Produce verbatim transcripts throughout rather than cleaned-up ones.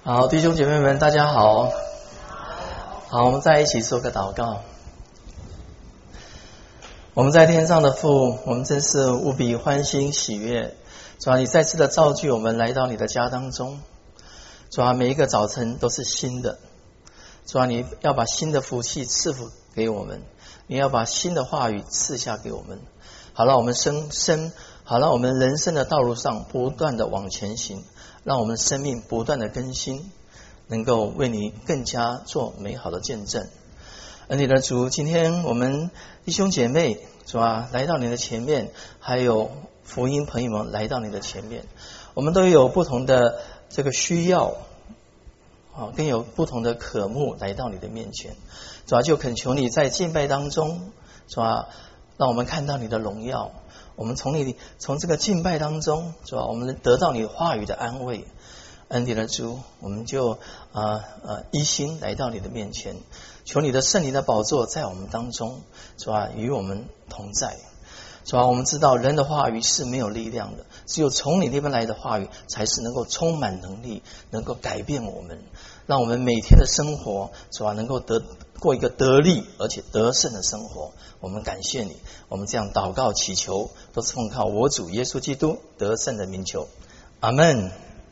好，弟兄姐妹们，大家好。好，我们在一起做个祷告。我们在天上的父，我们真是无比欢欣喜悦。主啊，你再次的造就我们来到你的家当中。主啊，每一个早晨都是新的。主啊，你要把新的福气赐福给我们，你要把新的话语赐下给我们。好了，我们生生，好了，我们人生的道路上不断的往前行，让我们生命不断的更新，能够为你更加做美好的见证。恩典的主，今天我们弟兄姐妹主啊来到你的前面，还有福音朋友们来到你的前面，我们都有不同的这个需要啊，更有不同的渴慕来到你的面前。主啊，就恳求你在敬拜当中，主啊，让我们看到你的荣耀。我们从你从这个敬拜当中，主啊，我们得到你话语的安慰。恩典的主，我们就呃呃一心来到你的面前，求你的圣灵的宝座在我们当中，主啊，与我们同在。主啊，我们知道人的话语是没有力量的，只有从你那边来的话语才是能够充满能力，能够改变我们，让我们每天的生活，主啊，能够得过一个得力而且得胜的生活。我们感谢你，我们这样祷告祈求，都是奉靠我主耶稣基督得胜的名求，阿们。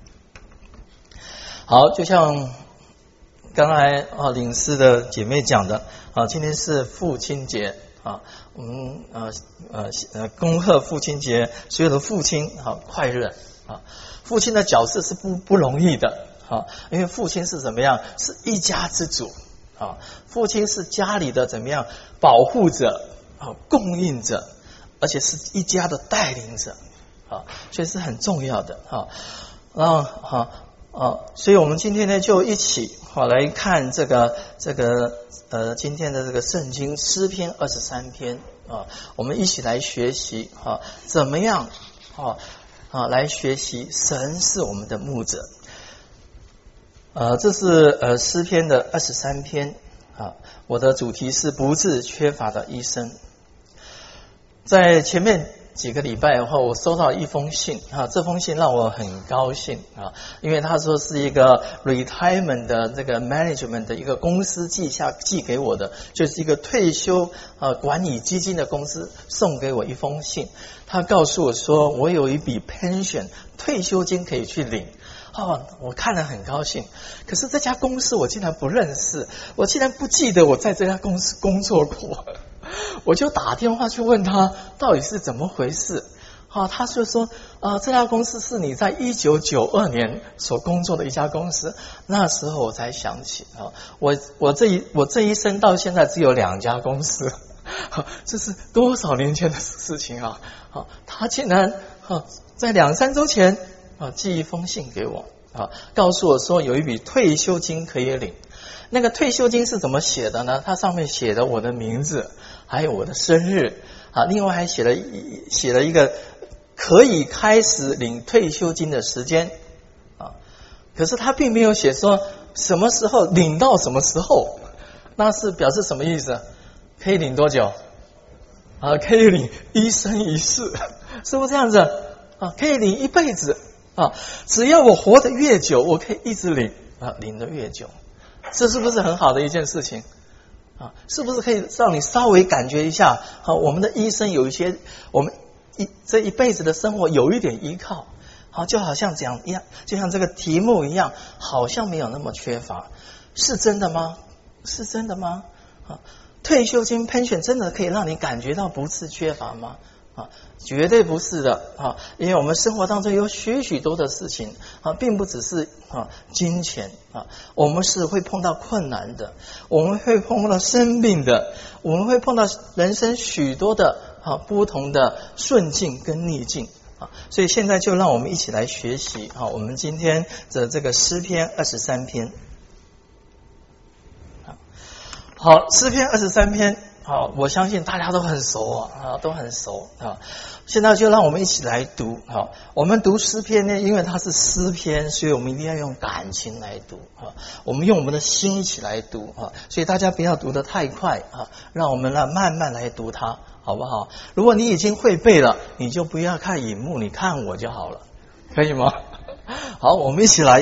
好，就像刚才啊领事的姐妹讲的啊，今天是父亲节啊，我们呃呃呃恭贺父亲节，所有的父亲好快乐啊！父亲的角色是不不容易的啊，因为父亲是怎么样？是一家之主啊，父亲是家里的怎么样保护者啊，供应者，而且是一家的带领者啊，所以是很重要的啊。然后哈。啊，所以我们今天呢就一起好来看这个这个呃今天的这个圣经诗篇二十三篇啊，我们一起来学习啊，怎么样啊啊来学习神是我们的牧者。呃，这是呃诗篇的二十三篇啊，我的主题是不致缺乏的一生。在前面几个礼拜后，我收到一封信啊，这封信让我很高兴啊，因为他说是一个 retirement 的这个 management 的一个公司寄下寄给我的，就是一个退休啊管理基金的公司送给我一封信，他告诉我说我有一笔 pension 退休金可以去领。哦，我看了很高兴，可是这家公司我竟然不认识，我竟然不记得我在这家公司工作过。我就打电话去问他到底是怎么回事。好、哦，他就说啊、呃，这家公司是你在一九九二年所工作的一家公司。那时候我才想起啊、哦，我我这一我这一生到现在只有两家公司，哦、这是多少年前的事情啊！好、哦，他竟然啊在两三周前啊寄一封信给我啊，告诉我说有一笔退休金可以领。那个退休金是怎么写的呢？它上面写的我的名字，还有我的生日啊，另外还写了写了一个可以开始领退休金的时间啊。可是他并没有写说什么时候领到什么时候，那是表示什么意思？可以领多久啊？可以领一生一世，是不是这样子啊？可以领一辈子啊？只要我活得越久，我可以一直领啊，领得越久。这是不是很好的一件事情啊？是不是可以让你稍微感觉一下啊？我们的一生有一些，我们一这一辈子的生活有一点依靠，好，就好像这样一样，就像这个题目一样，好像没有那么缺乏，是真的吗？是真的吗？啊，退休金 pension 真的可以让你感觉到不是缺乏吗？啊，绝对不是的啊！因为我们生活当中有许许多的事情啊，并不只是啊金钱啊，我们是会碰到困难的，我们会碰到生病的，我们会碰到人生许多的啊不同的顺境跟逆境啊，所以现在就让我们一起来学习啊，我们今天的这个诗篇二十三篇。好，诗篇二十三篇。好，我相信大家都很熟啊，啊，都很熟啊。现在就让我们一起来读。好，我们读诗篇呢，因为它是诗篇，所以我们一定要用感情来读啊。我们用我们的心一起来读啊，所以大家不要读得太快啊，让我们来慢慢来读它，好不好？如果你已经会背了，你就不要看荧幕，你看我就好了，可以吗？好，我们一起来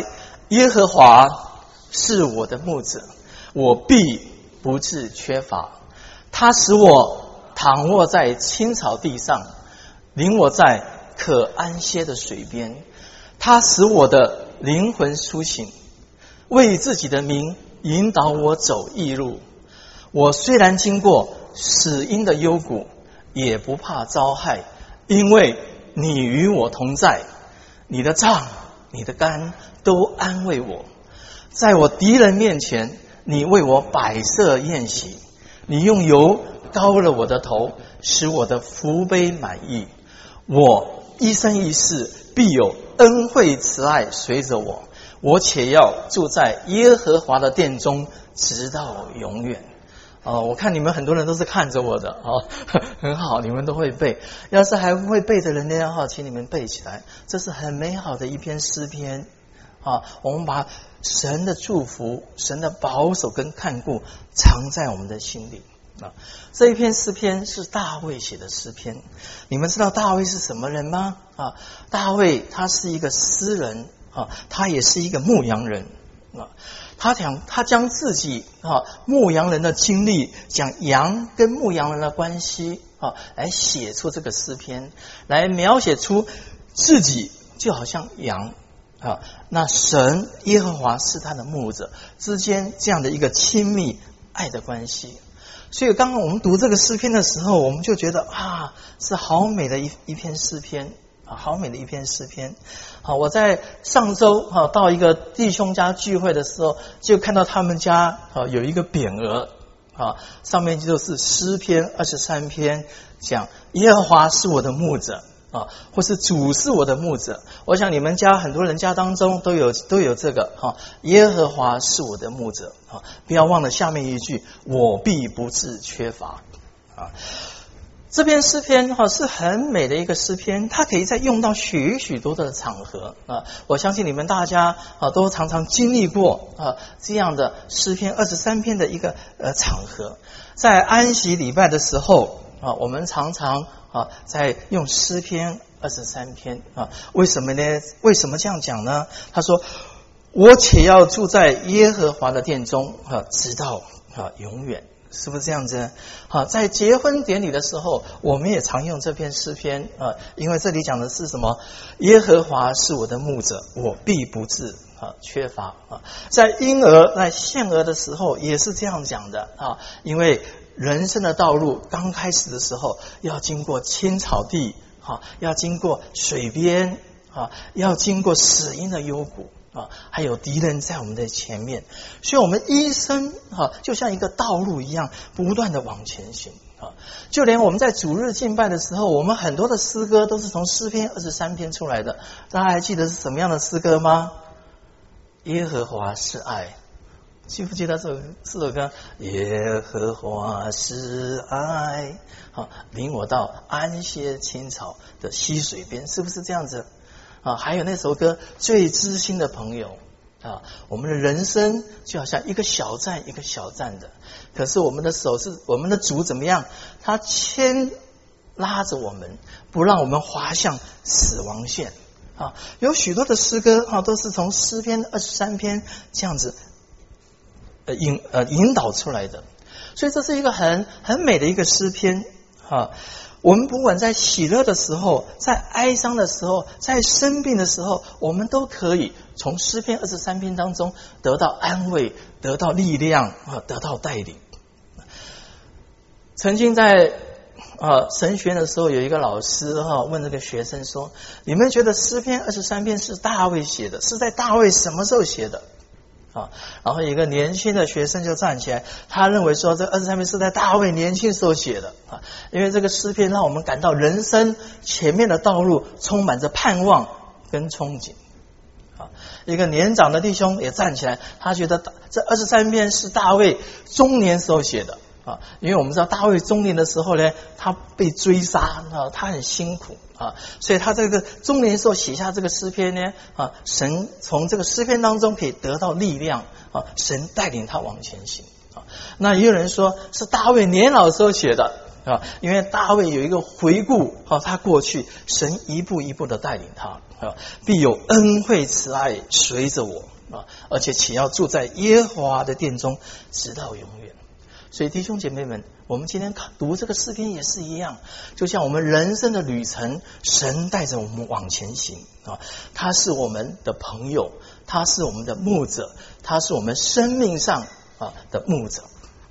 耶和华是我的牧者，我必不致缺乏。他使我躺卧在青草地上，领我在可安歇的水边。他使我的灵魂苏醒，为自己的名引导我走义路。我虽然经过死荫的幽谷，也不怕遭害，因为你与我同在。你的杖你的竿都安慰我。在我敌人面前，你为我摆设宴席，你用油膏了我的头，使我的福杯满溢。我一生一世必有恩惠慈爱随着我，我且要住在耶和华的殿中，直到永远。哦，我看你们很多人都是看着我的哦，很好，你们都会背。要是还不会背的人呢，哈，请你们背起来。这是很美好的一篇诗篇啊！我们把神的祝福、神的保守跟看顾藏在我们的心里啊。这一篇诗篇是大卫写的诗篇。你们知道大卫是什么人吗？啊，大卫他是一个诗人啊，他也是一个牧羊人啊。他讲，他将自己啊牧羊人的经历，讲羊跟牧羊人的关系啊，来写出这个诗篇，来描写出自己就好像羊啊，那神耶和华是他的牧者之间这样的一个亲密爱的关系。所以刚刚我们读这个诗篇的时候，我们就觉得啊，是好美的一一篇诗篇。好美的一篇诗篇。好，我在上周哈到一个弟兄家聚会的时候，就看到他们家啊有一个匾额啊，上面就是诗篇二十三篇，讲耶和华是我的牧者啊，或是主是我的牧者。我想你们家很多人家当中都有都有这个哈，耶和华是我的牧者啊，不要忘了下面一句，我必不致缺乏啊。这篇诗篇哈是很美的一个诗篇，它可以再用到许许多多的场合啊！我相信你们大家啊都常常经历过啊这样的诗篇二十三篇的一个呃场合，在安息礼拜的时候啊，我们常常啊在用诗篇二十三篇啊，为什么呢？为什么这样讲呢？他说：“我且要住在耶和华的殿中啊，直到啊永远。”是不是这样子？好，在结婚典礼的时候，我们也常用这篇诗篇啊，因为这里讲的是什么？耶和华是我的牧者，我必不致啊缺乏啊。在婴儿在献儿的时候也是这样讲的啊，因为人生的道路刚开始的时候，要经过青草地啊，要经过水边啊，要经过死荫的幽谷。啊，还有敌人在我们的前面，所以我们一生啊，就像一个道路一样，不断的往前行啊。就连我们在主日敬拜的时候，我们很多的诗歌都是从诗篇二十三篇出来的。大家还记得是什么样的诗歌吗？耶和华是爱，记不记得这首这首歌？耶和华是爱，好，领我到安歇青草的溪水边，是不是这样子？啊，还有那首歌最知心的朋友啊，我们的人生就好像一个小站一个小站的，可是我们的手是我们的主怎么样？他牵拉着我们，不让我们滑向死亡线啊。有许多的诗歌啊，都是从诗篇二十三篇这样子呃引呃引导出来的，所以这是一个很很美的一个诗篇啊。我们不管在喜乐的时候，在哀伤的时候，在生病的时候，我们都可以从诗篇二十三篇当中得到安慰，得到力量啊，得到带领。曾经在啊神学院的时候，有一个老师哈、啊、问这个学生说：“你们觉得诗篇二十三篇是大卫写的？是在大卫什么时候写的？”啊，然后一个年轻的学生就站起来，他认为说这二十三篇是在大卫年轻时候写的啊，因为这个诗篇让我们感到人生前面的道路充满着盼望跟憧憬啊。一个年长的弟兄也站起来，他觉得这二十三篇是大卫中年时候写的啊，因为我们知道大卫中年的时候呢，他被追杀啊，他很辛苦啊，所以他这个中年时候写下这个诗篇呢啊，神从这个诗篇当中可以得到力量啊，神带领他往前行啊。那也有人说是大卫年老时候写的啊，因为大卫有一个回顾啊，他过去神一步一步的带领他啊，必有恩惠慈爱随着我啊，而且且要住在耶和华的殿中，直到永远。所以弟兄姐妹们，我们今天读这个诗篇也是一样，就像我们人生的旅程，神带着我们往前行啊，他是我们的朋友，他是我们的牧者，他是我们生命上啊的牧者。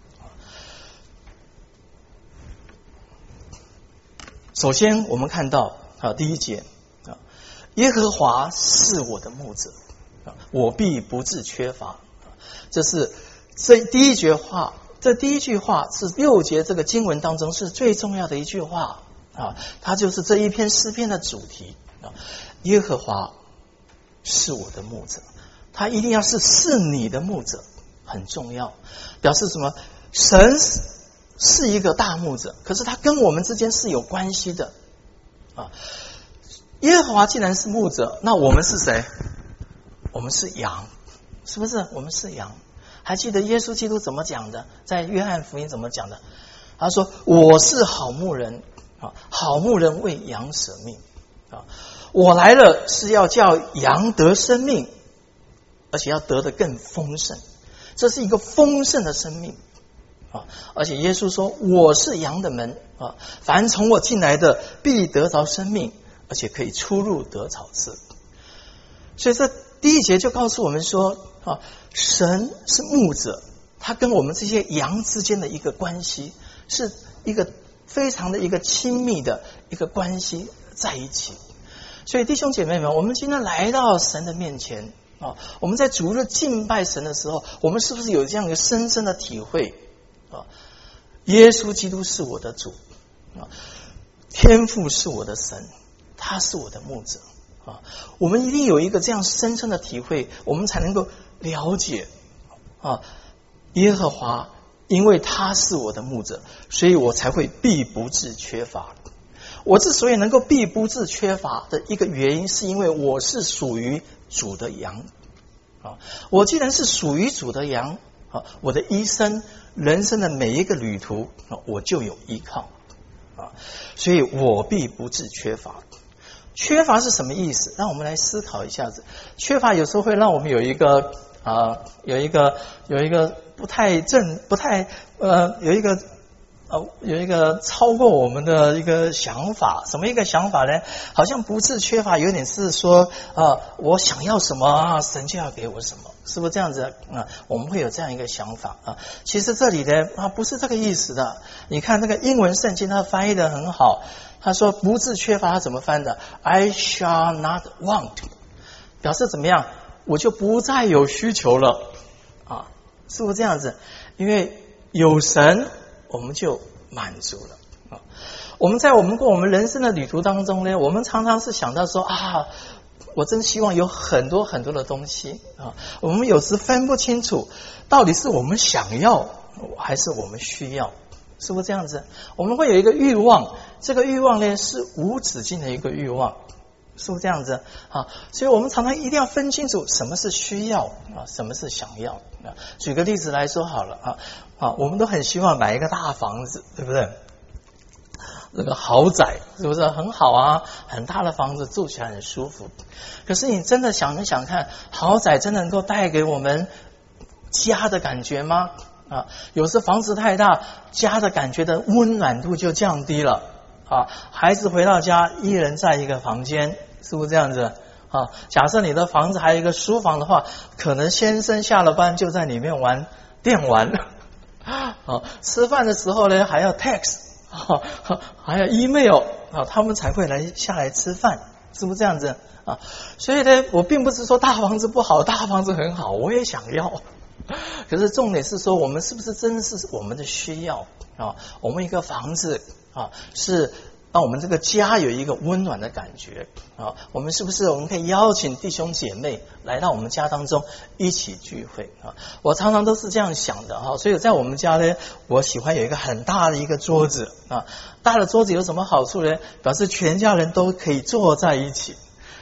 首先我们看到啊第一节啊，耶和华是我的牧者啊，我必不致缺乏。这是这第一句话，这第一句话是六节这个经文当中是最重要的一句话啊，它就是这一篇诗篇的主题啊。耶和华是我的牧者，他一定要是是你的牧者，很重要，表示什么？神是一个大牧者，可是他跟我们之间是有关系的啊。耶和华既然是牧者，那我们是谁？我们是羊，是不是？我们是羊。还记得耶稣基督怎么讲的？在约翰福音怎么讲的？他说：“我是好牧人啊，好牧人为羊舍命啊。我来了是要叫羊得生命，而且要得的更丰盛。这是一个丰盛的生命。”啊！而且耶稣说：“我是羊的门啊，凡从我进来的，必得着生命，而且可以出入得草吃。”所以这第一节就告诉我们说：啊，神是牧者，他跟我们这些羊之间的一个关系，是一个非常的一个亲密的一个关系在一起。所以弟兄姐妹们，我们今天来到神的面前啊，我们在主日敬拜神的时候，我们是不是有这样一个深深的体会？啊，耶稣基督是我的主啊，天父是我的神，他是我的牧者啊。我们一定有一个这样深深的体会，我们才能够了解啊，耶和华，因为他是我的牧者，所以我才会必不致缺乏。我之所以能够必不致缺乏的一个原因，是因为我是属于主的羊啊。我既然是属于主的羊啊，我的一生人生的每一个旅途啊，我就有依靠啊，所以我必不致缺乏。缺乏是什么意思？让我们来思考一下子。缺乏有时候会让我们有一个啊，有一个有一个不太正，不太呃，有一个呃，有一个超过我们的一个想法。什么一个想法呢？好像不致缺乏，有点是说啊，我想要什么啊，神就要给我什么。是不是这样子啊？我们会有这样一个想法啊。其实这里呢啊不是这个意思的。你看那个英文圣经，它翻译的很好。他说不致缺乏，他怎么翻的 ？I shall not want， 表示怎么样？我就不再有需求了啊，是不是这样子？因为有神，我们就满足了啊。我们在我们过我们人生的旅途当中呢，我们常常是想到说啊。我真希望有很多很多的东西啊！我们有时分不清楚，到底是我们想要还是我们需要，是不是这样子？我们会有一个欲望，这个欲望呢是无止境的一个欲望，是不是这样子啊？所以我们常常一定要分清楚什么是需要啊，什么是想要啊。举个例子来说好了啊啊，我们都很希望买一个大房子，对不对？这个豪宅是不是很好啊？很大的房子住起来很舒服。可是你真的想一想看，豪宅真的能够带给我们家的感觉吗？啊，有时房子太大，家的感觉的温暖度就降低了啊。孩子回到家，一人在一个房间，是不是这样子啊？假设你的房子还有一个书房的话，可能先生下了班就在里面玩电玩啊。吃饭的时候呢，还要 text。啊，还有 email 啊，他们才会来下来吃饭，是不是这样子啊？所以呢，我并不是说大房子不好，大房子很好，我也想要。可是重点是说，我们是不是真的是我们的需要啊？我们一个房子啊，是让我们这个家有一个温暖的感觉啊。我们是不是我们可以邀请弟兄姐妹来到我们家当中一起聚会啊？我常常都是这样想的哈。所以在我们家呢，我喜欢有一个很大的一个桌子啊。大的桌子有什么好处呢？表示全家人都可以坐在一起。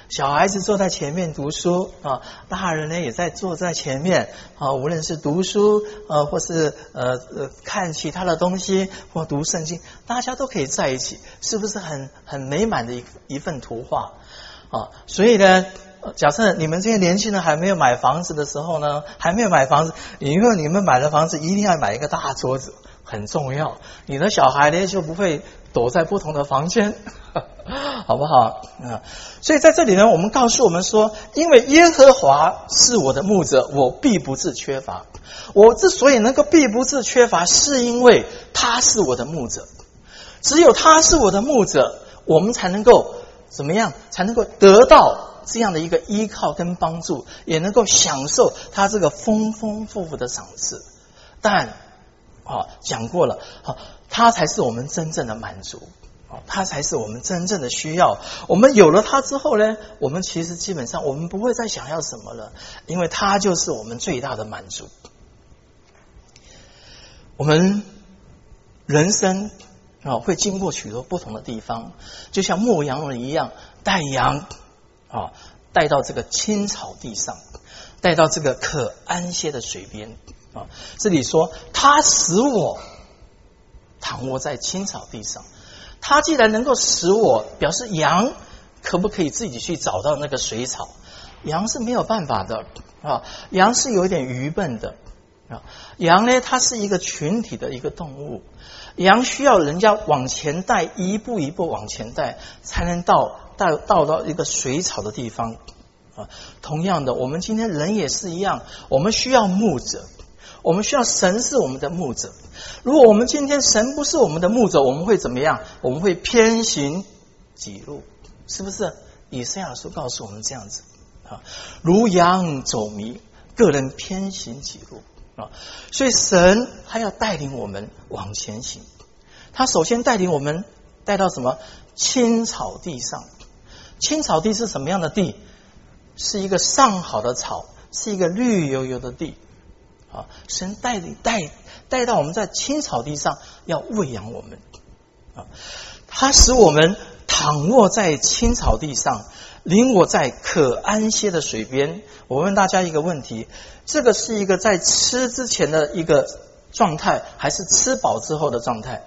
小孩子坐在前面读书啊，大人呢也在坐在前面啊，无论是读书呃，或是呃呃看其他的东西，或读圣经，大家都可以在一起，是不是很很美满的一一份图画啊？所以呢，假设你们这些年轻人还没有买房子的时候呢，还没有买房子，以后你们买了房子，一定要买一个大桌子，很重要。你的小孩呢就不会躲在不同的房间，好不好啊？所以在这里呢，我们告诉我们说，因为耶和华是我的牧者，我必不致缺乏。我之所以能够必不致缺乏，是因为他是我的牧者。只有他是我的牧者，我们才能够怎么样？才能够得到这样的一个依靠跟帮助，也能够享受他这个丰丰富富的赏赐。但啊，讲过了，啊，他才是我们真正的满足，啊，他才是我们真正的需要。我们有了他之后呢，我们其实基本上我们不会再想要什么了，因为他就是我们最大的满足。我们人生啊会经过许多不同的地方，就像牧羊人一样，带羊啊带到这个青草地上，带到这个可安歇的水边。啊，这里说他使我躺卧在青草地上，他既然能够使我，表示羊可不可以自己去找到那个水草？羊是没有办法的啊，羊是有点愚笨的啊。羊呢，它是一个群体的一个动物，羊需要人家往前带，一步一步往前带，才能到到到到一个水草的地方啊。同样的，我们今天人也是一样，我们需要牧者。我们需要神是我们的牧者。如果我们今天神不是我们的牧者，我们会怎么样？我们会偏行己路，是不是？以赛亚书告诉我们这样子啊，如羊走迷，个人偏行己路啊。所以神还要带领我们往前行。他首先带领我们带到什么？青草地上。青草地是什么样的地？是一个上好的草，是一个绿油油的地。啊，神带领带带到我们在青草地上，要喂养我们啊。他使我们躺卧在青草地上，领我在可安歇的水边。我问大家一个问题：这个是一个在吃之前的一个状态，还是吃饱之后的状态？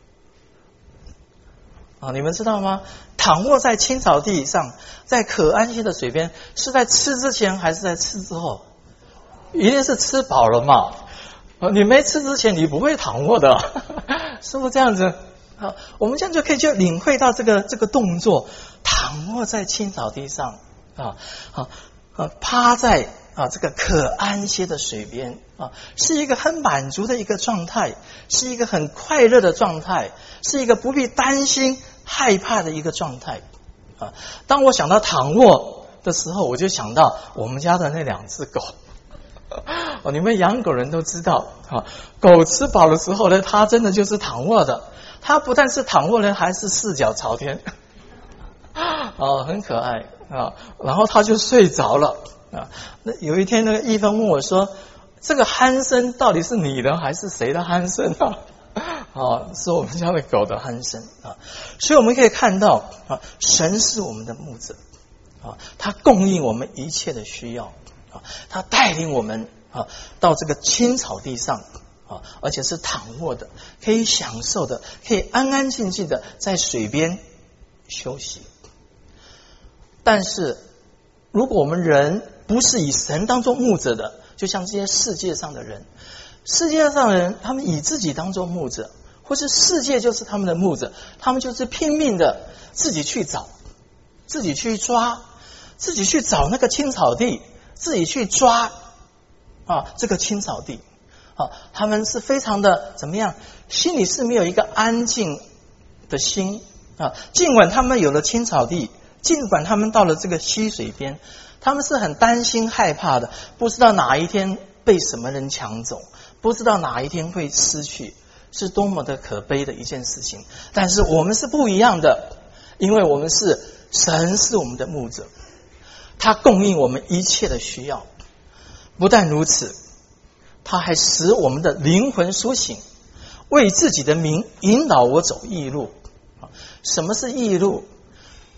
啊，你们知道吗？躺卧在青草地上，在可安歇的水边，是在吃之前还是在吃之后？一定是吃饱了嘛？你没吃之前你不会躺卧的，是不是这样子？好，我们这样就可以就领会到这个这个动作，躺卧在青草地上啊，好啊，趴在啊这个可安歇的水边啊，是一个很满足的一个状态，是一个很快乐的状态，是一个不必担心害怕的一个状态啊。当我想到躺卧的时候，我就想到我们家的那两只狗。哦，你们养狗人都知道啊，狗吃饱的时候呢，它真的就是躺卧的。它不但是躺卧呢，还是四脚朝天，哦，很可爱啊。然后它就睡着了啊。那有一天，那个一芬问我说：“这个鼾声到底是你的还是谁的鼾声啊？”啊，是我们家的狗的鼾声啊。所以我们可以看到啊，神是我们的牧者啊，他供应我们一切的需要。啊，他带领我们啊到这个青草地上啊，而且是躺卧的，可以享受的，可以安安静静的在水边休息。但是，如果我们人不是以神当作牧者的，就像这些世界上的人，世界上的人，他们以自己当作牧者，或是世界就是他们的牧者，他们就是拼命的自己去找，自己去抓，自己去找那个青草地。自己去抓啊，这个青草地啊，他们是非常的怎么样？心里是没有一个安静的心啊。尽管他们有了青草地，尽管他们到了这个溪水边，他们是很担心害怕的，不知道哪一天被什么人抢走，不知道哪一天会失去，是多么的可悲的一件事情。但是我们是不一样的，因为我们是神是我们的牧者。他供应我们一切的需要，不但如此，他还使我们的灵魂苏醒，为自己的名引导我走义路。什么是义路？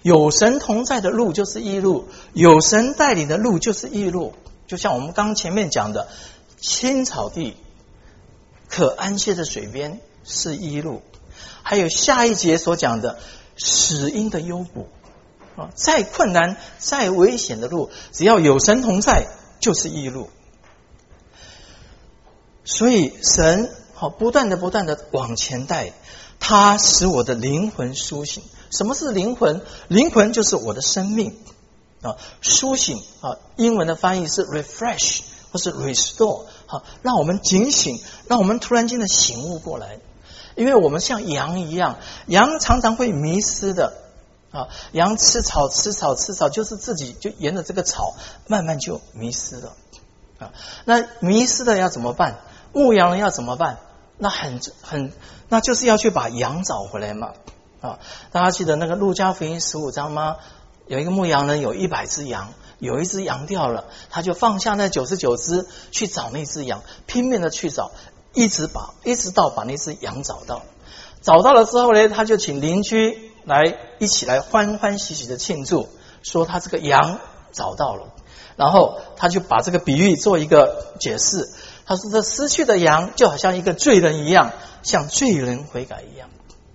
有神同在的路就是义路，有神带领的路就是义路。就像我们刚前面讲的，青草地、可安歇的水边是义路，还有下一节所讲的死荫的幽谷啊，再困难、再危险的路，只要有神同在，就是义路。所以神好不断的、不断的往前带，它使我的灵魂苏醒。什么是灵魂？灵魂就是我的生命啊，苏醒啊，英文的翻译是 refresh 或是 restore 啊，让我们警醒，让我们突然间的醒悟过来。因为我们像羊一样，羊常常会迷失的啊，羊吃草吃草吃草，就是自己就沿着这个草慢慢就迷失了啊。那迷失了要怎么办？牧羊人要怎么办？那很很，那就是要去把羊找回来嘛。啊，大家记得那个路加福音十五章吗？有一个牧羊人有一百只羊，有一只羊掉了，他就放下那九十九只去找那只羊，拼命的去找，一直把一直到把那只羊找到。找到了之后呢，他就请邻居来一起来欢欢喜喜的庆祝，说他这个羊找到了。然后他就把这个比喻做一个解释，他说这失去的羊就好像一个罪人一样，像罪人悔改一样。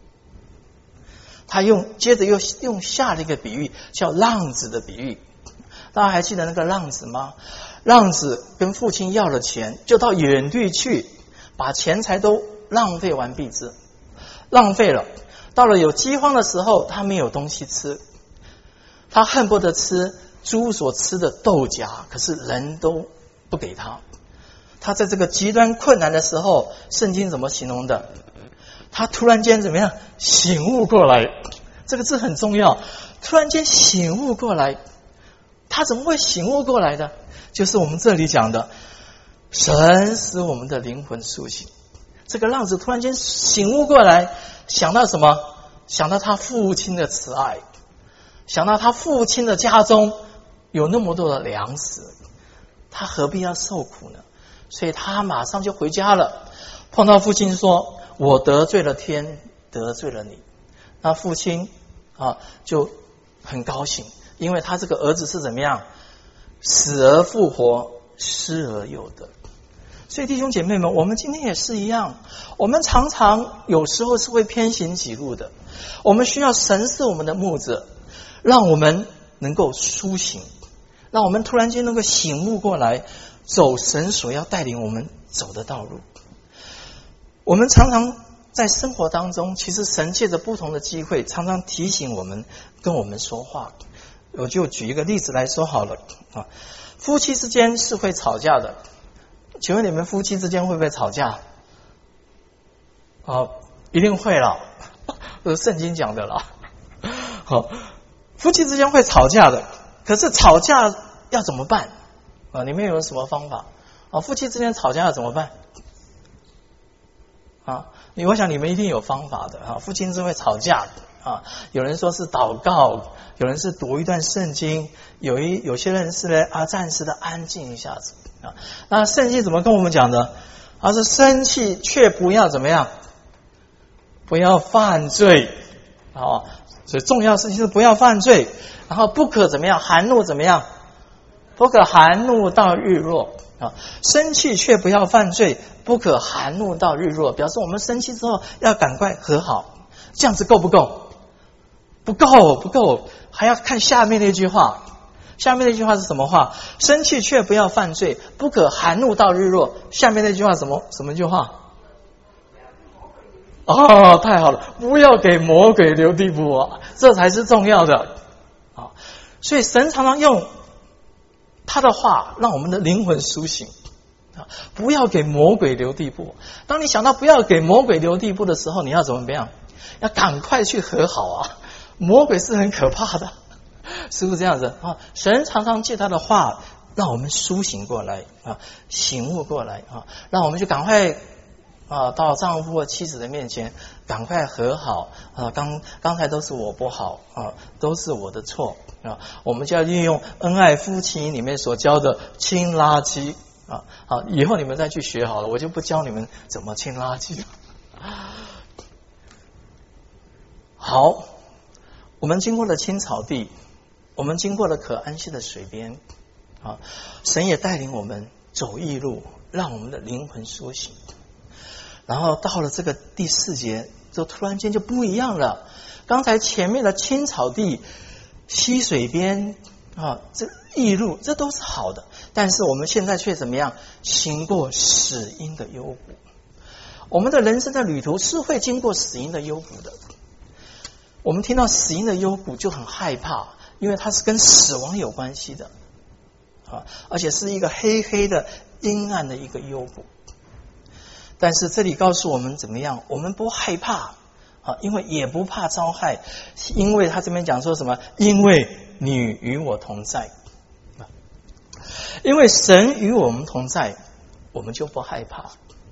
他用接着又用下了一个比喻，叫浪子的比喻。大家还记得那个浪子吗？浪子跟父亲要了钱，就到远地去，把钱财都浪费完毕之，浪费了。到了有饥荒的时候，他没有东西吃，他恨不得吃猪所吃的豆荚，可是人都不给他。他在这个极端困难的时候，圣经怎么形容的？他突然间怎么样醒悟过来？这个字很重要，突然间醒悟过来。他怎么会醒悟过来的？就是我们这里讲的，神使我们的灵魂苏醒。这个浪子突然间醒悟过来，想到什么？想到他父亲的慈爱，想到他父亲的家中有那么多的粮食，他何必要受苦呢？所以他马上就回家了，碰到父亲说，我得罪了天，得罪了你。那父亲啊就很高兴，因为他这个儿子是怎么样？死而复活，失而又得。所以弟兄姐妹们，我们今天也是一样，我们常常有时候是会偏行己路的，我们需要神是我们的牧者，让我们能够苏醒，让我们突然间能够醒悟过来，走神所要带领我们走的道路。我们常常在生活当中，其实神借着不同的机会常常提醒我们，跟我们说话。我就举一个例子来说好了啊，夫妻之间是会吵架的，请问你们夫妻之间会不会吵架？啊，一定会了，这是圣经讲的了。好，夫妻之间会吵架的，可是吵架要怎么办啊？你们有什么方法啊？夫妻之间吵架要怎么办？啊，你我想你们一定有方法的啊。夫妻是会吵架的啊，有人说是祷告，有人是读一段圣经，有一有些人是呢啊暂时的安静一下子啊。那圣经怎么跟我们讲的？他说生气却不要怎么样，不要犯罪啊。所以重要的事情是不要犯罪，然后不可怎么样，含怒怎么样，不可含怒到日落啊。生气却不要犯罪，不可含怒到日落，表示我们生气之后要赶快和好。这样子够不够？不够，不够，还要看下面那句话。下面那句话是什么话？生气却不要犯罪，不可含怒到日落。下面那句话什么什么句话？哦，太好了，不要给魔鬼留地步啊，这才是重要的啊！所以神常常用他的话让我们的灵魂苏醒啊，不要给魔鬼留地步。当你想到不要给魔鬼留地步的时候，你要怎么样？要赶快去和好啊！魔鬼是很可怕的，是不是这样子啊？神常常借他的话让我们苏醒过来啊，醒悟过来啊，让我们就赶快啊到丈夫或妻子的面前赶快和好啊。刚刚才都是我不好啊，都是我的错啊。我们就要利用恩爱夫妻里面所教的清垃圾啊。好，以后你们再去学好了，我就不教你们怎么清垃圾了。好， 我们经过了青草地，我们经过了可安息的水边啊，神也带领我们走义路，让我们的灵魂苏醒。然后到了这个第四节，就突然间就不一样了。刚才前面的青草地、溪水边啊，这义路，这都是好的，但是我们现在却怎么样？行过死荫的幽谷。我们的人生的旅途是会经过死荫的幽谷的。我们听到死荫的幽谷就很害怕，因为它是跟死亡有关系的啊，而且是一个黑黑的阴暗的一个幽谷。但是这里告诉我们怎么样？我们不害怕啊，因为也不怕遭害，因为他这边讲说什么？因为你与我同在，因为神与我们同在，我们就不害怕。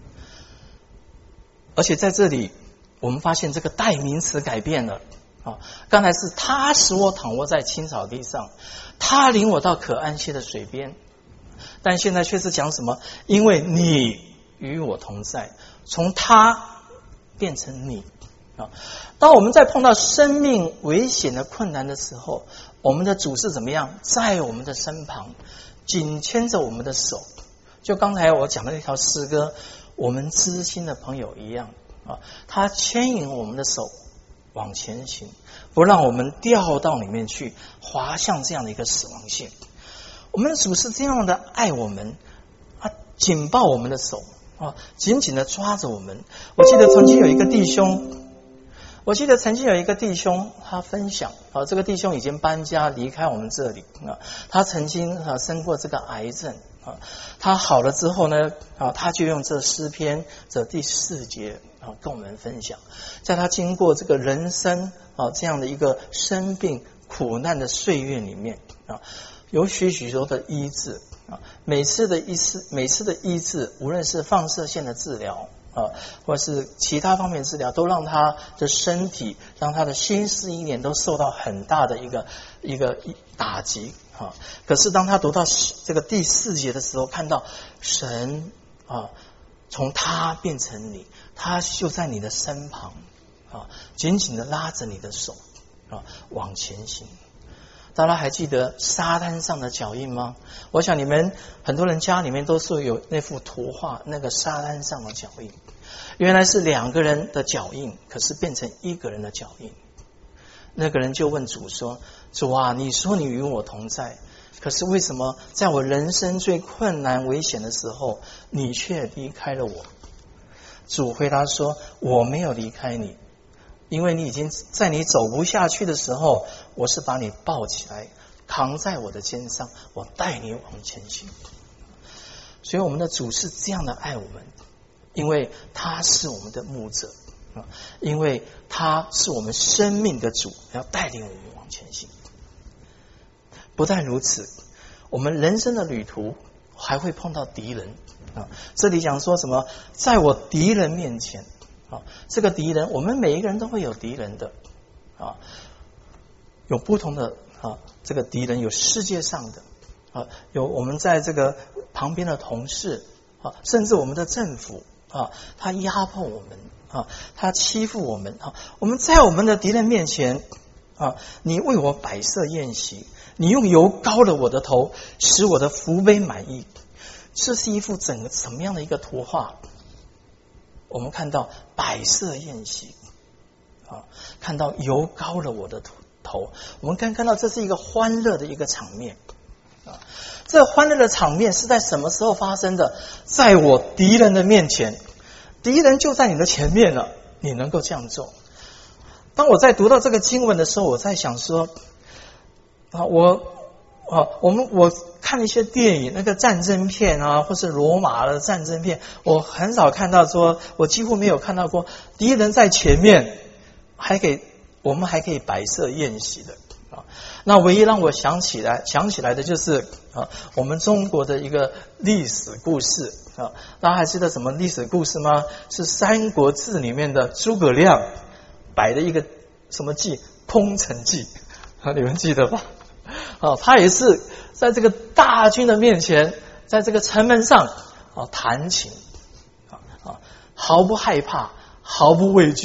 而且在这里，我们发现这个代名词改变了啊！刚才是他使我躺卧在青草地上，他领我到可安息的水边，但现在却是讲什么？因为你与我同在，从他变成你啊！当我们在碰到生命危险的困难的时候，我们的主是怎么样？在我们的身旁，紧牵着我们的手，就刚才我讲的那条诗歌，我们知心的朋友一样啊，他牵引我们的手往前行，不让我们掉到里面去，滑向这样的一个死亡线。我们的主是这样的爱我们，他紧抱我们的手啊，紧紧的抓着我们。我记得曾经有一个弟兄。我记得曾经有一个弟兄，他分享啊，这个弟兄已经搬家离开我们这里啊，他曾经啊生过这个癌症啊，他好了之后呢啊，他就用这诗篇这第四节啊跟我们分享，在他经过这个人生啊这样的一个生病苦难的岁月里面啊，有许许多的医治啊，每次的医治，每次的医治，无论是放射线的治疗。啊，或是其他方面治疗，都让他的身体，让他的心思意念都受到很大的一个一个打击啊。可是当他读到这个第四节的时候，看到神啊，从他变成你，他就在你的身旁啊，紧紧的拉着你的手啊，往前行。大家还记得沙滩上的脚印吗？我想你们很多人家里面都是有那幅图画，那个沙滩上的脚印，原来是两个人的脚印，可是变成一个人的脚印。那个人就问主说：主啊，你说你与我同在，可是为什么在我人生最困难危险的时候，你却离开了我？主回答说：我没有离开你，因为你已经在你走不下去的时候，我是把你抱起来，扛在我的肩上，我带你往前行。所以我们的主是这样的爱我们，因为他是我们的牧者，因为他是我们生命的主，要带领我们往前行。不但如此，我们人生的旅途还会碰到敌人啊！这里讲说什么？在我敌人面前啊，这个敌人，我们每一个人都会有敌人的啊，有不同的啊，这个敌人有世界上的啊，有我们在这个旁边的同事啊，甚至我们的政府啊，他压迫我们啊，他欺负我们啊，我们在我们的敌人面前啊，你为我摆设宴席，你用油膏了我的头，使我的福杯满溢。这是一幅整个什么样的一个图画？我们看到摆设宴席啊，看到油膏了我的头，我们可以看到这是一个欢乐的一个场面啊。这欢乐的场面是在什么时候发生的？在我敌人的面前，敌人就在你的前面了，你能够这样做。当我在读到这个经文的时候，我在想说啊，我啊，我们我看一些电影，那个战争片啊，或是罗马的战争片，我很少看到说，我几乎没有看到过敌人在前面，还给我们还可以摆设宴席的啊。那唯一让我想起来想起来的就是啊，我们中国的一个历史故事啊。大家还记得什么历史故事吗？是《三国志》里面的诸葛亮摆的一个什么祭？空城计啊，你们记得吧？啊，他也是在这个大军的面前，在这个城门上啊弹琴啊啊，毫不害怕，毫不畏惧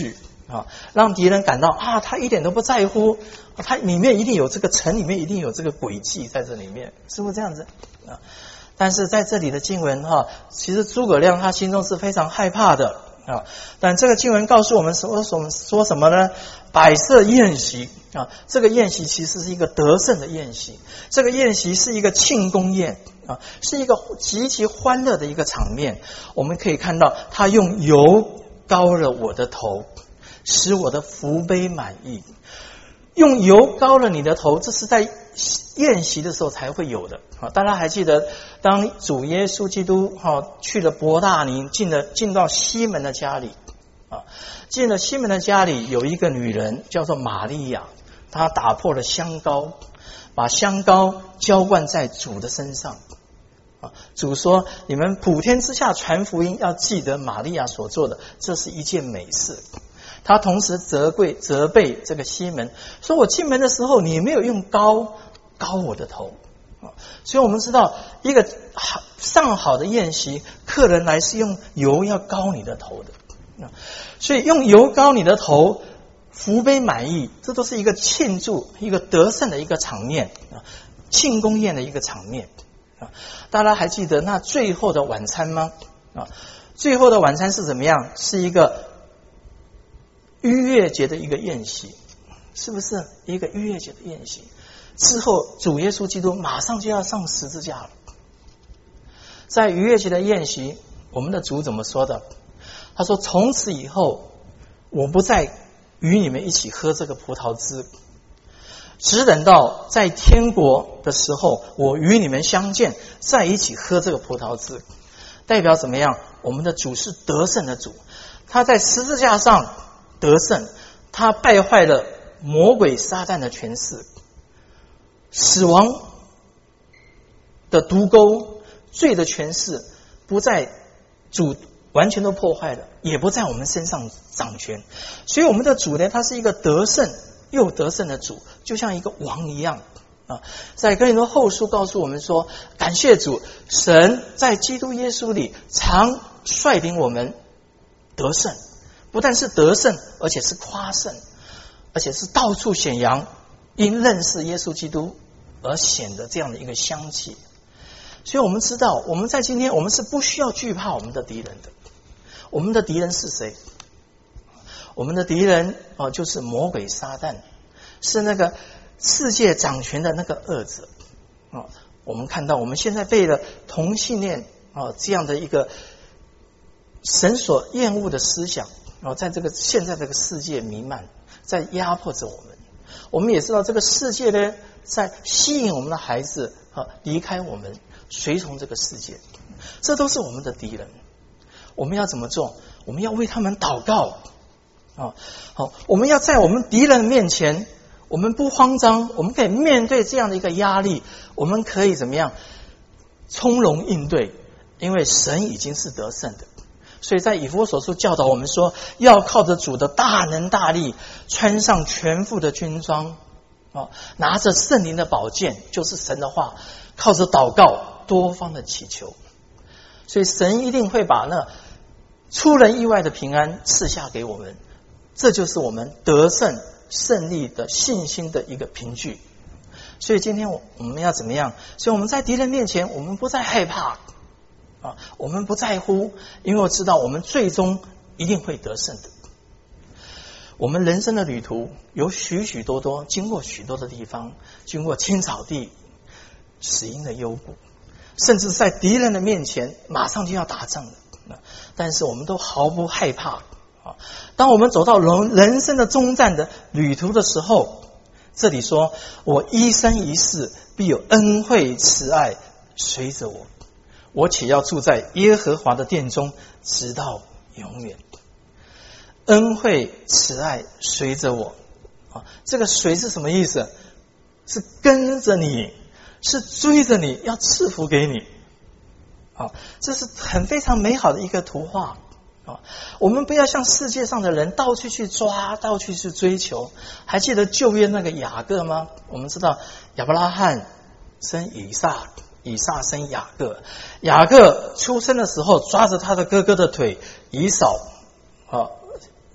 啊，让敌人感到啊，他一点都不在乎，他里面一定有这个城里面一定有这个诡计在这里面，是不是这样子啊？但是在这里的经文哈，其实诸葛亮他心中是非常害怕的啊。但这个经文告诉我们说什么说什么呢？摆设宴席啊，这个宴席其实是一个得胜的宴席，这个宴席是一个庆功宴啊，是一个极其欢乐的一个场面。我们可以看到他用油膏了我的头，使我的福杯满溢。用油膏了你的头，这是在宴席的时候才会有的啊！大家还记得，当主耶稣基督哈去了伯大尼，进了进到西门的家里啊，进了西门的家里，有一个女人叫做玛利亚，她打破了香膏，把香膏浇灌在主的身上啊。主说：“你们普天之下传福音，要记得玛利亚所做的，这是一件美事。”他同时责备责备这个西门，说我进门的时候你没有用膏膏我的头啊，所以我们知道一个好上好的宴席，客人来是用油要膏你的头的啊，所以用油膏你的头，福杯满溢，这都是一个庆祝一个得胜的一个场面啊，庆功宴的一个场面啊。大家还记得那最后的晚餐吗？啊，最后的晚餐是怎么样？是一个逾越节的一个宴席，是不是一个逾越节的宴席？之后主耶稣基督马上就要上十字架了。在逾越节的宴席，我们的主怎么说的？他说：“从此以后，我不再与你们一起喝这个葡萄汁，只等到在天国的时候，我与你们相见，在一起喝这个葡萄汁。”代表怎么样？我们的主是得胜的主，他在十字架上得胜，他败坏了魔鬼撒旦的权势，死亡的毒钩，罪的权势不在主完全都破坏了，也不在我们身上掌权。所以我们的主呢，他是一个得胜又得胜的主，就像一个王一样啊。在哥林多后书告诉我们说，感谢主，神在基督耶稣里常率领我们得胜。不但是得胜，而且是夸胜，而且是到处显扬因认识耶稣基督而显得这样的一个香气。所以我们知道，我们在今天我们是不需要惧怕我们的敌人的。我们的敌人是谁？我们的敌人啊，就是魔鬼撒旦，是那个世界掌权的那个恶者啊。我们看到我们现在被了同性恋啊这样的一个神所厌恶的思想，然后在这个现在这个世界弥漫，在压迫着我们。我们也知道这个世界呢，在吸引我们的孩子啊离开我们，随从这个世界，这都是我们的敌人。我们要怎么做？我们要为他们祷告啊！好，我们要在我们敌人面前，我们不慌张，我们可以面对这样的一个压力，我们可以怎么样从容应对？因为神已经是得胜的。所以在以弗所书教导我们说，要靠着主的大能大力，穿上全副的军装啊，拿着圣灵的宝剑，就是神的话，靠着祷告多方的祈求。所以神一定会把那出人意外的平安赐下给我们，这就是我们得胜胜利的信心的一个凭据。所以今天我们要怎么样？所以我们在敌人面前，我们不再害怕啊，我们不在乎，因为我知道我们最终一定会得胜的。我们人生的旅途有许许多多，经过许多的地方，经过青草地、死荫的幽谷，甚至在敌人的面前马上就要打仗了，但是我们都毫不害怕啊。当我们走到人人生的终站的旅途的时候，这里说，我一生一世必有恩惠慈爱随着我，我且要住在耶和华的殿中，直到永远。恩惠慈爱随着我啊，这个随是什么意思？是跟着你，是追着你，要赐福给你啊，这是很非常美好的一个图画啊。我们不要像世界上的人到处去抓，到处去追求。还记得旧约那个雅各吗？我们知道亚伯拉罕生以撒，以撒生雅各，雅各出生的时候抓着他的哥哥的腿，以扫啊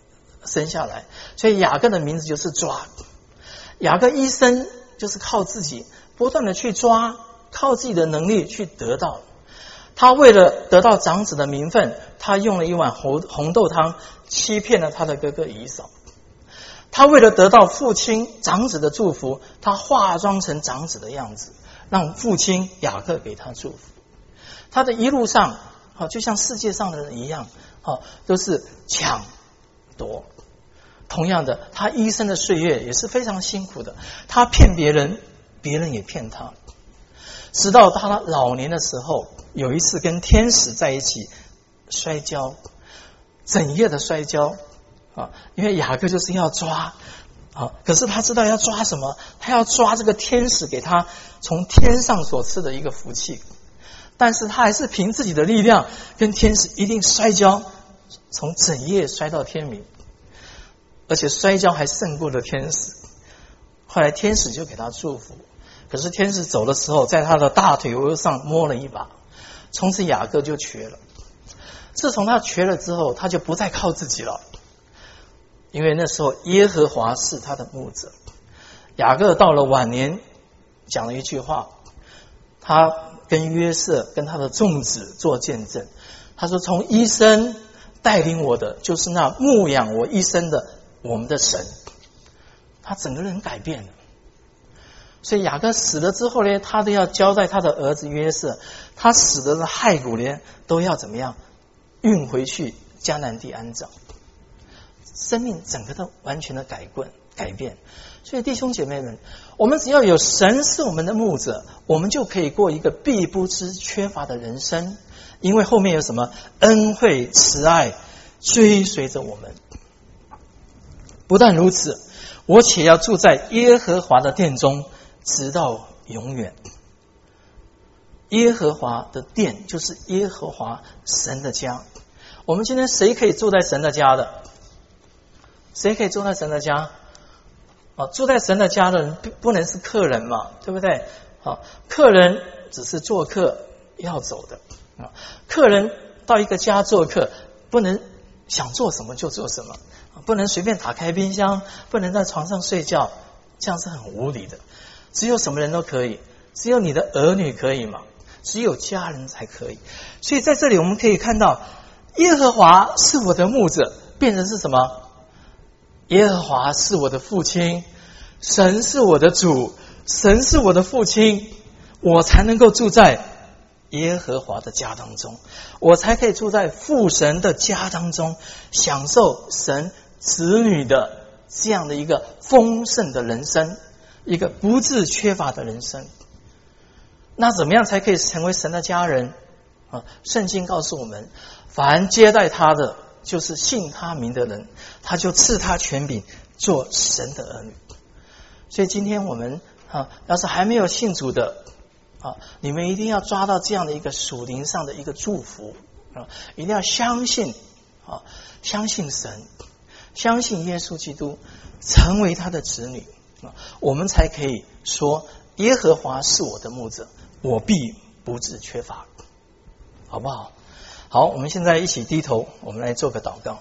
生下来，所以雅各的名字就是抓。雅各一生就是靠自己不断的去抓，靠自己的能力去得到。他为了得到长子的名分，他用了一碗红红豆汤欺骗了他的哥哥以扫。他为了得到父亲长子的祝福，他化妆成长子的样子，让父亲雅各给他祝福。他的一路上就像世界上的人一样，都是抢夺。同样的，他一生的岁月也是非常辛苦的，他骗别人，别人也骗他。直到他老年的时候，有一次跟天使在一起摔跤，整夜的摔跤啊，因为雅各就是要抓啊，可是他知道要抓什么，他要抓这个天使给他从天上所赐的一个福气，但是他还是凭自己的力量跟天使一定摔跤，从整夜摔到天明，而且摔跤还胜过了天使。后来天使就给他祝福，可是天使走的时候，在他的大腿窝上摸了一把，从此雅各就瘸了。自从他瘸了之后，他就不再靠自己了，因为那时候耶和华是他的牧者。雅各到了晚年讲了一句话，他跟约瑟跟他的众子做见证，他说从一生带领我的就是那牧养我一生的我们的神。他整个人改变了。所以雅各死了之后呢，他都要交代他的儿子约瑟，他死的骸骨呢都要怎么样运回去迦南地安葬。生命整个都完全的改变改变。所以弟兄姐妹们，我们只要有神是我们的牧者，我们就可以过一个必不知缺乏的人生，因为后面有什么恩惠慈爱追随着我们。不但如此，我且要住在耶和华的殿中，直到永远。耶和华的殿就是耶和华神的家。我们今天谁可以住在神的家的？谁可以住在神的家？啊，住在神的家的人不能是客人嘛，对不对？啊，客人只是做客要走的啊。客人到一个家做客，不能想做什么就做什么，不能随便打开冰箱，不能在床上睡觉，这样是很无理的。只有什么人都可以，只有你的儿女可以嘛，只有家人才可以。所以在这里我们可以看到，耶和华是我的牧者，变成是什么？耶和华是我的父亲，神是我的主，神是我的父亲，我才能够住在耶和华的家当中，我才可以住在父神的家当中，享受神子女的这样的一个丰盛的人生，一个不致缺乏的人生。那怎么样才可以成为神的家人啊？圣经告诉我们，凡接待他的，就是信他名的人，他就赐他权柄做神的儿女。所以今天我们啊，要是还没有信主的啊，你们一定要抓到这样的一个属灵上的一个祝福啊，一定要相信啊，相信神，相信耶稣基督，成为他的子女啊，我们才可以说耶和华是我的牧者，我必不致缺乏，好不好？好，我们现在一起低头，我们来做个祷告。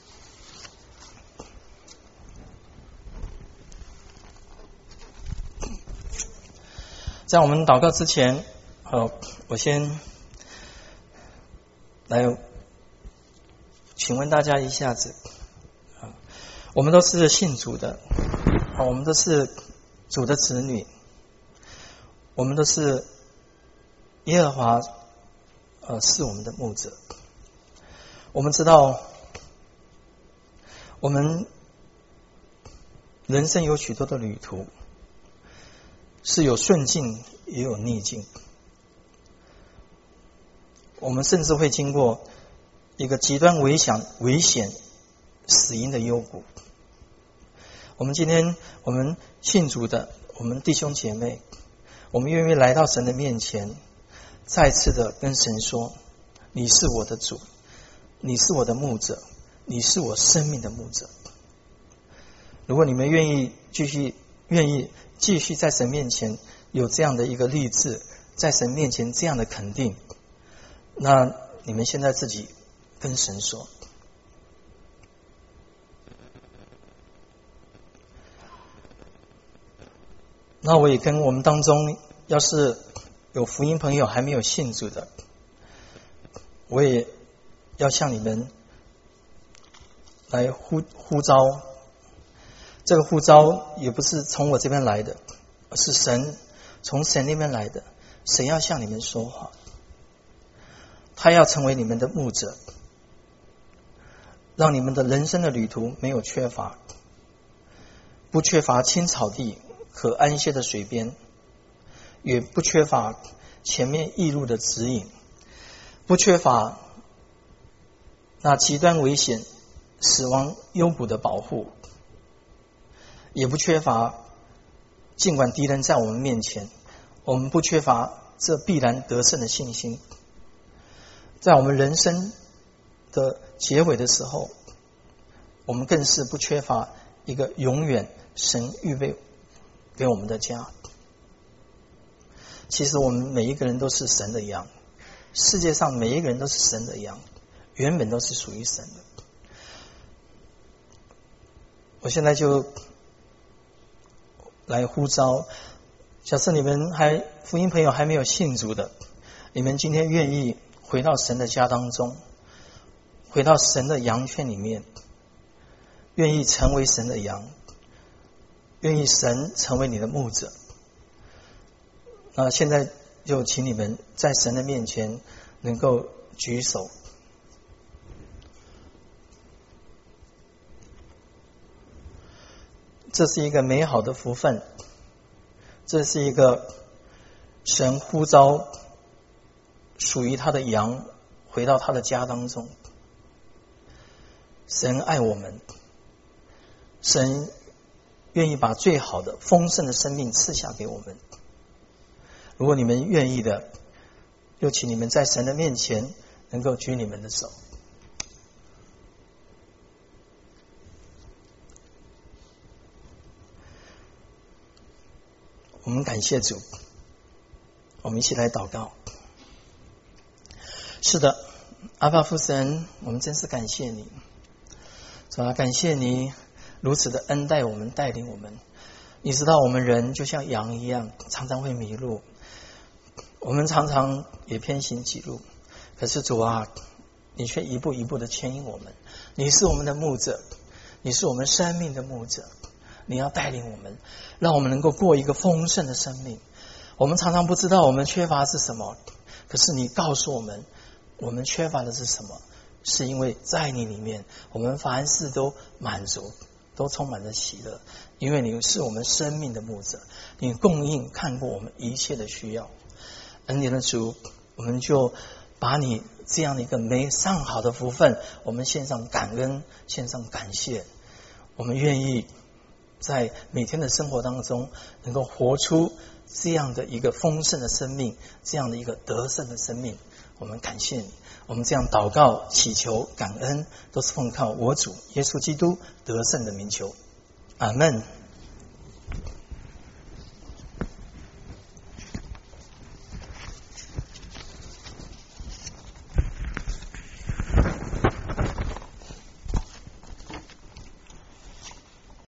在我们祷告之前，呃，我先来请问大家一下子，啊，我们都是信主的，啊，我们都是主的子女，我们都是耶和华，呃，是我们的牧者。我们知道，我们人生有许多的旅途。是有顺境也有逆境，我们甚至会经过一个极端危险危险死因的幽谷。我们今天我们信主的，我们弟兄姐妹，我们愿意来到神的面前，再次的跟神说，你是我的主，你是我的牧者，你是我生命的牧者。如果你们愿意继续愿意继续在神面前有这样的一个立志，在神面前这样的肯定，那你们现在自己跟神说， 那我也跟我们当中要是有福音朋友还没有信主的，我也要向你们来呼呼召。这个呼召也不是从我这边来的，而是神从神那边来的。神要向你们说话，他要成为你们的牧者，让你们的人生的旅途没有缺乏，不缺乏青草地可安歇的水边，也不缺乏前面异路的指引，不缺乏那极端危险死亡幽谷的保护，也不缺乏尽管敌人在我们面前，我们不缺乏这必然得胜的信心。在我们人生的结尾的时候，我们更是不缺乏一个永远神预备给我们的家。其实我们每一个人都是神的羊，世界上每一个人都是神的羊，原本都是属于神的。我现在就来呼召，假设你们还福音朋友还没有信主的，你们今天愿意回到神的家当中，回到神的羊圈里面，愿意成为神的羊，愿意神成为你的牧者。那现在就请你们在神的面前能够举手。这是一个美好的福分，这是一个神呼召属于他的羊回到他的家当中。神爱我们，神愿意把最好的丰盛的生命赐下给我们。如果你们愿意的，就请你们在神的面前能够举你们的手。我们感谢主，我们一起来祷告。是的，阿爸父神，我们真是感谢你，主啊，感谢你如此的恩待我们，带领我们。你知道我们人就像羊一样，常常会迷路，我们常常也偏行己路，可是主啊，你却一步一步的牵引我们。你是我们的牧者，你是我们生命的牧者，你要带领我们，让我们能够过一个丰盛的生命。我们常常不知道我们缺乏是什么，可是你告诉我们，我们缺乏的是什么，是因为在你里面我们凡事都满足，都充满着喜乐，因为你是我们生命的牧者，你供应看过我们一切的需要。恩典的主，我们就把你这样的一个美上好的福分，我们献上感恩，献上感谢。我们愿意在每天的生活当中能够活出这样的一个丰盛的生命，这样的一个得胜的生命。我们感谢你，我们这样祷告祈求感恩，都是奉靠我主耶稣基督得胜的名求，阿们。